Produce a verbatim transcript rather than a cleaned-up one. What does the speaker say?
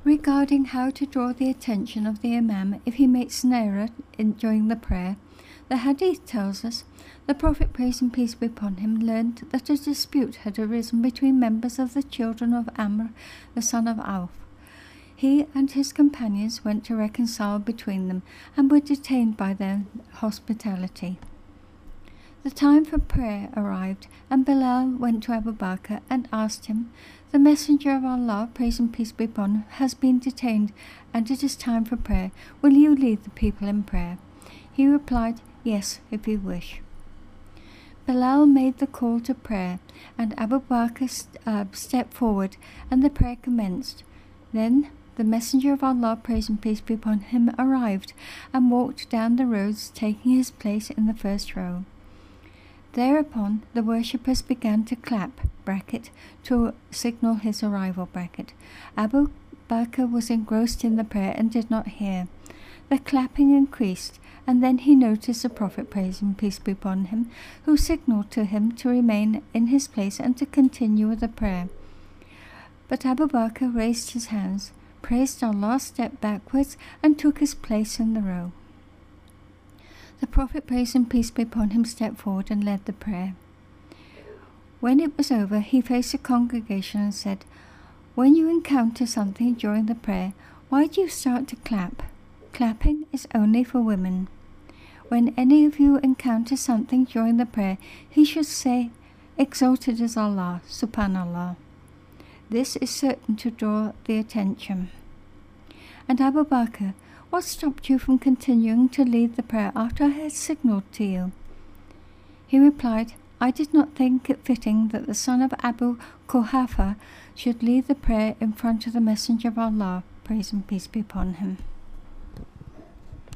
Regarding how to draw the attention of the Imam if he makes an error in, during the prayer, the Hadith tells us, the Prophet, praise and peace be upon him, learned that a dispute had arisen between members of the children of Amr, the son of Auf. He and his companions went to reconcile between them and were detained by their hospitality. The time for prayer arrived, and Bilal went to Abu Bakr and asked him, "The Messenger of Allah, praise and peace be upon him, has been detained, and it is time for prayer. Will you lead the people in prayer?" He replied, "Yes, if you wish." Bilal made the call to prayer, and Abu Bakr st- uh, stepped forward, and the prayer commenced. Then the Messenger of Allah, praise and peace be upon him, arrived and walked down the roads, taking his place in the first row. Thereupon the worshippers began to clap bracket to signal his arrival bracket. Abu Bakr was engrossed in the prayer and did not hear. The clapping increased, and then he noticed the Prophet, praise and peace be upon him, who signalled to him to remain in his place and to continue with the prayer. But Abu Bakr raised his hands, praised Allah, stepped backwards, and took his place in the row. The Prophet, praise and peace be upon him, stepped forward and led the prayer. When it was over, he faced the congregation and said, "When you encounter something during the prayer, why do you start to clap? Clapping is only for women. When any of you encounter something during the prayer, he should say, 'Exalted is Allah, Subhanallah.' This is certain to draw the attention." And Abu Bakr, "What stopped you from continuing to lead the prayer after I had signalled to you?" He replied, "I did not think it fitting that the son of Abu Quhafa should lead the prayer in front of the Messenger of Allah, praise and peace be upon him."